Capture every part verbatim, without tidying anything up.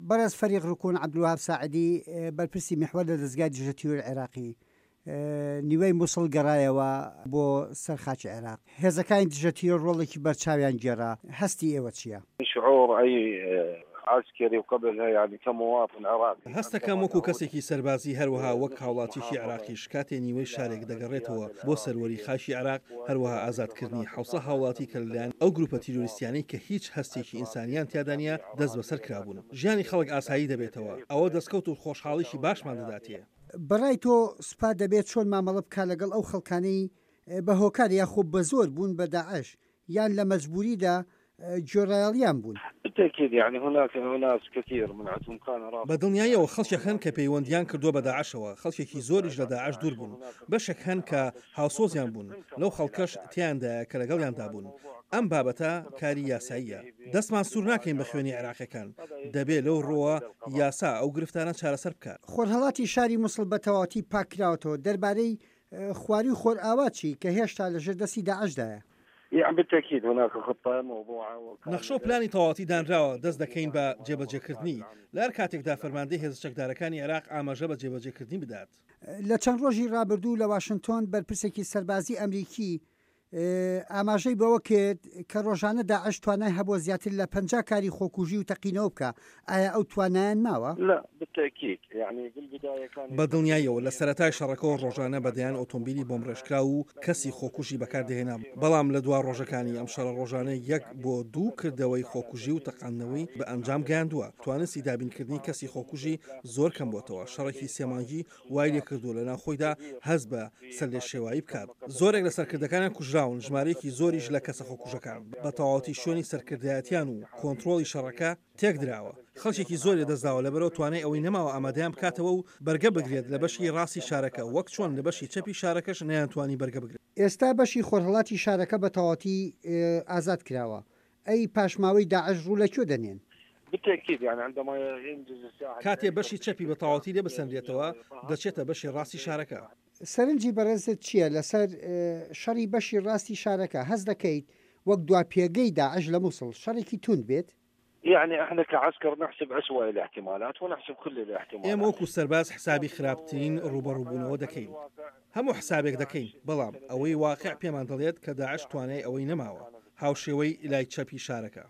بەڕێز فەریق ڕکوون عەبدولوهاب ساعدی بەرپرسی میحوەر لە دەستگای دژە تیرۆری عێراقی نیوەی مووسڵ گەڕایەوە بۆ سەر خاکی عێراق. هێزەکانی دژە تیرۆر ڕۆڵێکی بەرچاویان گێڕا، هەستی ئێوە چییە؟ شعور أي عسكري وقبلها يعني كمواطن عراقي هەستەکەم وەکو کەسێکی سەربازی هەروەها وەک هاوڵاتیشی عراقیش کاتێ نیوەی شارێک دەگەڕێتەوە بۆ سەروەری خاشی عراق هەروەها ئازادکردنی حوسە هاوڵاتی کە لەلایەن ئەو گروپە تیرۆریستیانەی کە هیچ هەستێکی ئینسانیان تیادانە دەست بەسەر کرابوون. ژیانی خەڵک ئاسایی دەبێتەوە، ئەوە دەستکەوت و خۆشحاڵیشی باشمان دەداتێ. بەڕای تۆ سوپا دەبێت چۆن مامەڵە بکا لەگەڵ ئەو خەڵکانەی بە هۆکار یاخۆ بە زۆر بوون بە داعش یان لە مەجبوریدا جۆرایاڵیان بوون؟ بالتأكيد يعني هناك ناس كثير من عندهم كان رابط بەدڵنیایەوە خەڵکێک هەن کە پەیوەندیان کردووە بە داعشەوە، خەڵکێکی زۆریش لە داعش دوور بوون، بەشێک هەن کە هاوسۆزیان بوون، لەو خەڵکەش تیاندایە کە لەگەڵیاندا بوون. ئەم بابەتە کاری یاساییە، دەستمان سوور ناکەین بە خوێنی عێراقیەکان، دەبێت لەو ڕۆوە یاسا ئەو گرفتانە چارەسەر بکات. خۆرهەڵاتی شاری مووسڵ بە تەواوەتی پاکراوەتەوە دەربارەی خواری و خۆرئاواچی کە هێشتا لەژێر دەستی داعشدایە. يعني بالتأكيد هناك خطة موضوعة نەخشە و پلانی تەواوەتی دانراوە دەست دەکەین بە جێبەجێکردنی لە هەر کاتێکدا فەرماندەی هێز چەکدارەکانی عێراق ئاماژە بە جێبەجێکردنی بدات. لە چەند ڕۆژی ڕابردوو لە واشنگتۆن بەرپرسێکی سەربازی ئەمریکی ئاماژەی بەوە کرد کە ڕۆژانە داعش توانای هەبووە زیاتر لە پەنجا کاری خۆکوژی و تەقینەوە بکە. ئایا ئەو توانایان ماوە؟ لا بالتأكيد يعني بالبداية كان بەدڵنیایەوە لە سەرەتای شەڕەکەەوە ڕۆژانە بەدەیان ئۆتۆمبیلی بۆمڕێژکرا و کەسی خۆکوژی بەکاردەهێنا، بەڵام لە دوا ڕۆژەکانی ئەم شەڕە ڕۆژانە یەک بۆ دوو کردەوەی خۆکوژی و تەقاندنەوەی بە ئەنجام گەیاندووە. توانستی دابینکردنی کەسی خۆکوژی زۆر کەم بۆتەوە. شەڕێکی سێمانگی وای لێ کردووە لە ناوخۆیدا هەست بە سەرلێشێوایی بکات. زۆرێک لە سەرکردەکانیان کوژراون، ژمارەیەکی زۆریش لە کەسە خۆکوژەکان بە تەواوەتی شوێنی سەرکردایەتیان و کۆنتڕۆڵی شەڕەکە تێک دراوە. خەڵکێکی زۆری دەستداوە لەبەرەوە توانای ئەوەی نەماوە ئامادەیان بکاتەوە و بەرگە بگرێت لە بەشی ڕاستی شارەکە، وەک چۆن لە بەشی چەپی شارەکەش نەیانتوانی بەرگە بگرێت. ئێستا بەشی خۆرهەڵاتی شارەکە بە تەواوەتی ئازاد کراوە. ئەی پاشماوەی داعش ڕوو لەکوێ دەنێن؟ بالتأكيد يعني عندما ينجز الساحة کاتێ بەشی چەپی بە تەواوەتی لێ بسەندرێتەوە دەچێتە بەشی ڕاستی شارەکە. سەرنجی بەڕێزت چییە لەسەر شەڕی بەشی ڕاستی شارەکە؟ هەست دەکەیت وەک دوا پێگەی داعش لە مووسڵ شەڕێکی تون بێت؟ يعني احنا كعسكر نحسب أسوأ الاحتمالات ونحسب كل الاحتمالات. ئێمە وەکو سەرباز حسابی خراپترین ڕوبەڕووبوونەوە دەکەین، هەموو حسابێک دەکەین، بەڵام ئەوەی واقع پێمان دەڵێت کە داعش توانای ئەوەی نەماوە هاوشێوەی لای چەپی شارەکە.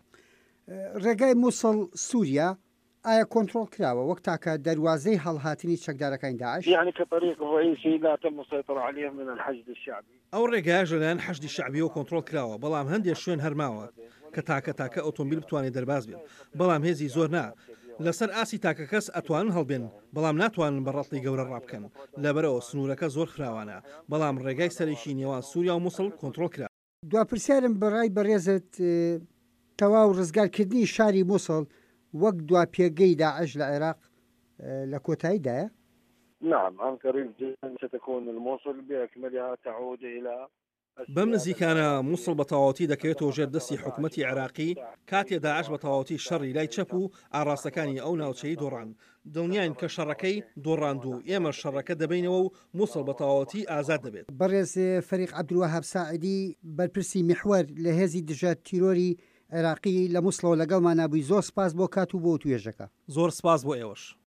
ڕێگای مووسڵ سووریا ئایا کۆنتڕۆڵ کراوە وەک تاکە دەواازەی هەڵهاتنی چەکدارەکانی داعش؟ يعني كطريق رئيسي لا تم السيطرة عليه من الحشد الشعبي. ئەو ڕێگایش لەلایەن حەشدی شعبیەوە کۆنتڕۆڵ کراوە، بەڵام هەندێک شوێن هەرماوە کە تاکە تاکە ئۆتۆمبیل بتوانێت دەرباز بێت، بەڵام هێزی زۆر نا. لەسەر ئاسی تاکە کەس ئەتوانن هەڵبێن، بەڵام ناتوانن بە ڕەتڵی گەورە ڕابکەن، لەبەرەوە سنوورەکە زۆر خراوانە، بەڵام ڕێگای سەرێکی نێوان سووریا و مووسڵ کۆنتڕۆڵ کرا. دواپرسیارم بەڕای بەڕێزت تەواو ڕزگارکردنی شاری مووسڵ وەک دوا پێگەی داعش لە عێراق لە کۆتاییدایە؟ نعم عن قريب جدا ستكون الموصل بأكملها تعود إلى بەم نزیکانە مووسڵ بە تەواوەتی دەکەوێتەوە ژێر دەستی حکوومەتی عێراقی کاتێ داعش بە تەواوەتی شەڕی لای چەپ و ئاڕاستەکانی ئەو ناوچەی دۆڕان. دڵنیاین کە شەڕەکەی دۆڕاند و ئێمە شەڕەکە دەبینەوە و مووسڵ بە تەواوەتی ئازاد دەبێت. بەڕێز فەریق عەبدولوهاب ساعدی بەرپرسی میحوەر لە هێزی دژە تیرۆری عێراقی لە مووسڵەوە لەگەڵمان نابووی. زۆر سپاس بۆ کات و بۆ توێژەکە. زۆر سپاس بۆ ئێوەش.